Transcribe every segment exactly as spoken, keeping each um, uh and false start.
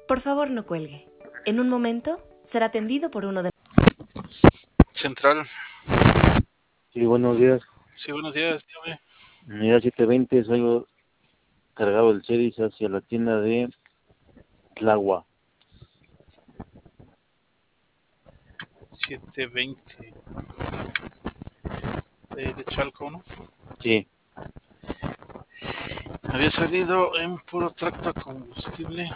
Por favor, no cuelgue. En un momento será atendido por uno de... Central. Sí, buenos días. Sí, buenos días, dígame. Unidad setecientos veinte, soy cargado del Ceris hacia la tienda de Tláhuac. setecientos veinte. De, de Chalco, ¿no? Sí. Había salido en puro tracto a combustible.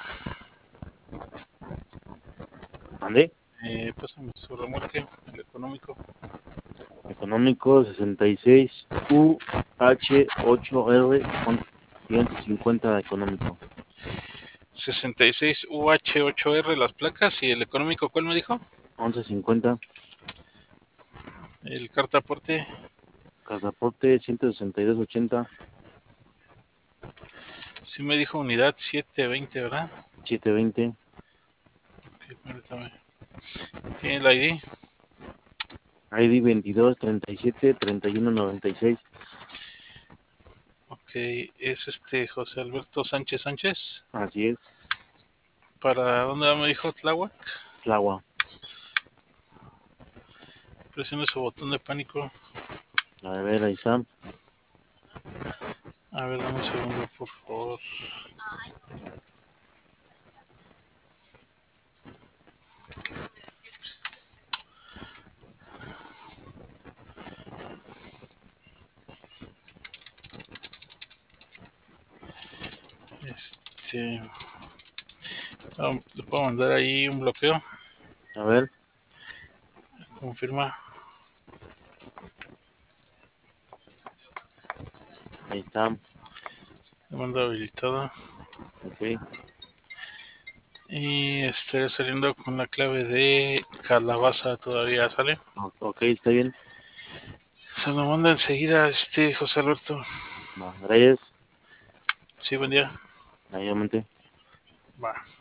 ¿Dónde? Eh, pásame su remolque, el económico. Económico sesenta y seis U H ocho R con ciento cincuenta económico. sesenta y seis U H ocho R las placas y el económico, ¿cuál me dijo? once cincuenta. El carta aporte. Casaporte ciento sesenta y dos ochenta. Sí me dijo unidad setecientos veinte, ¿verdad? setecientos veinte. Okay, permítame. ¿Tiene el I D? I D veintidós treinta y siete treinta y uno noventa y seis. Ok, es este José Alberto Sánchez Sánchez. Así es. ¿Para dónde me dijo? Tláhuac. Tláhuac. Presione su botón de pánico. A ver, ahí está. A ver, dame un segundo, por favor. Este... ah, le puedo mandar ahí un bloqueo. A ver. Confirma. Ahí está. Le mando habilitada. Ok. Y estaré saliendo con la clave de calabaza todavía, ¿sale? Ok, está bien. Se lo manda enseguida este José Alberto. Va, gracias. Sí, buen día. Nuevamente. Va.